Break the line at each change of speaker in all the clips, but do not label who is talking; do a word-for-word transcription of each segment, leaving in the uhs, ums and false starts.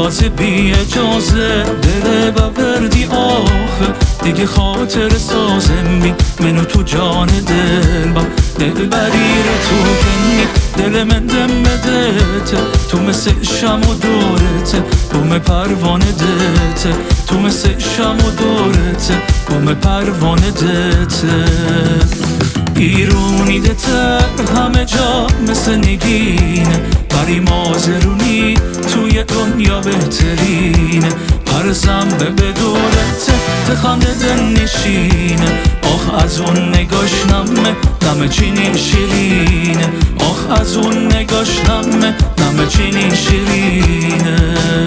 تازه بی اجازه دل باوردی آخه دیگه خاطر سازمی منو تو جان دل با دل بریر تو کنی دل من دم بدته تو مثل شم و دورته بوم پروانه دته تو مثل شم و دورته بوم پروانه دته ایرونی دتر همه جا مثل نگینه بری مازرونی توی دنیا بهترینه پرزم به دورته تخنده دل نشینه آخ از اون نگاش نمه نمه چینی شیرینه آخ از اون نگاش نمه نمه چینی شیرینه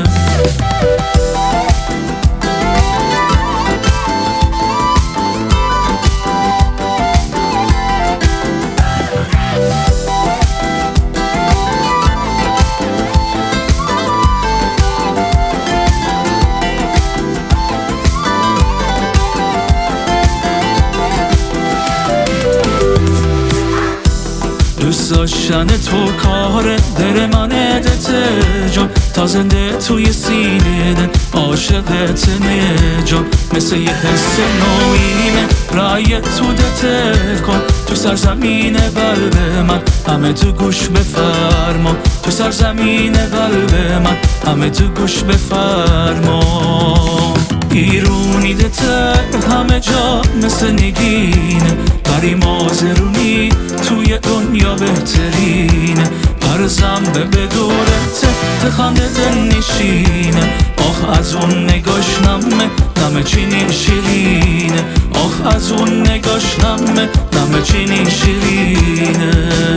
دوست داشتن تو کار در من دته جان تا زنده توی سینه دل عاشقت نجان مثل یه حس نوینه رای تو دته کن تو سرزمین قلب من همه تو گوش بفرما تو سرزمین قلب من همه تو گوش بفرما ایرونی دتر همه جا مثل نگینه بری مازرونی توی دنیا بهترینه پرزم به دورته تخنده دل نشینه آخ از اون نگاش نمه نمه چینی شیرینه آخ از اون نگاش نمه نمه چینی شیرینه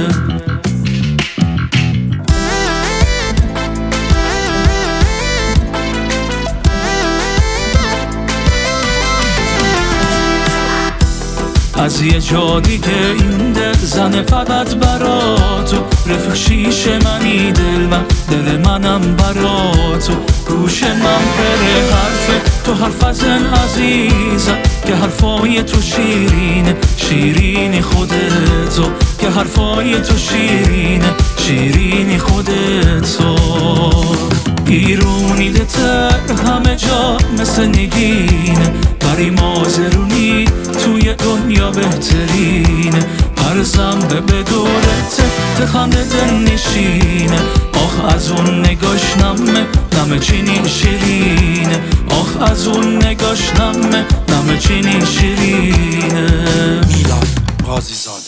از یه جا دیگه این دل زنه فقط برا تو رفیق شیشه منی دل من دل منم برا تو گوش من بره حرف تو حرف زن عزیزم که حرفای تو شیرینه شیرینی خودت تو که حرفای تو شیرینه شیرینی خودت تو ایرونی دتر همه جا مثل نگینه بری مازرونی توی دنیا بهترینه پرزم به دورته تخنده دل نشینه آخ از اون نگاش نمه نمه چینی شیرینه آخ از اون نگاش نمه نمه چینی شیرینه
میلاد قاضی زاده.